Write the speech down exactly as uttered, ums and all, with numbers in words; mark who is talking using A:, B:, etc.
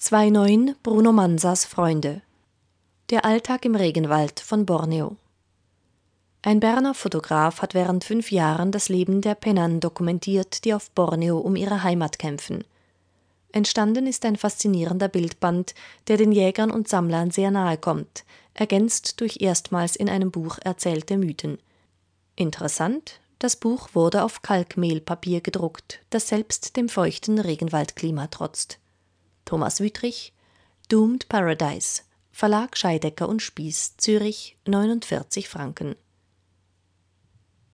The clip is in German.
A: neun Bruno Mansas Freunde. Der Alltag im Regenwald von Borneo. Ein Berner Fotograf hat während fünf Jahren das Leben der Penan dokumentiert, die auf Borneo um ihre Heimat kämpfen. Entstanden ist ein faszinierender Bildband, der den Jägern und Sammlern sehr nahe kommt, ergänzt durch erstmals in einem Buch erzählte Mythen. Interessant: Das Buch wurde auf Kalkmehlpapier gedruckt, das selbst dem feuchten Regenwaldklima trotzt. Thomas Wüthrich, Doomed Paradise, Verlag Scheidecker und Spieß, Zürich, neunundvierzig Franken.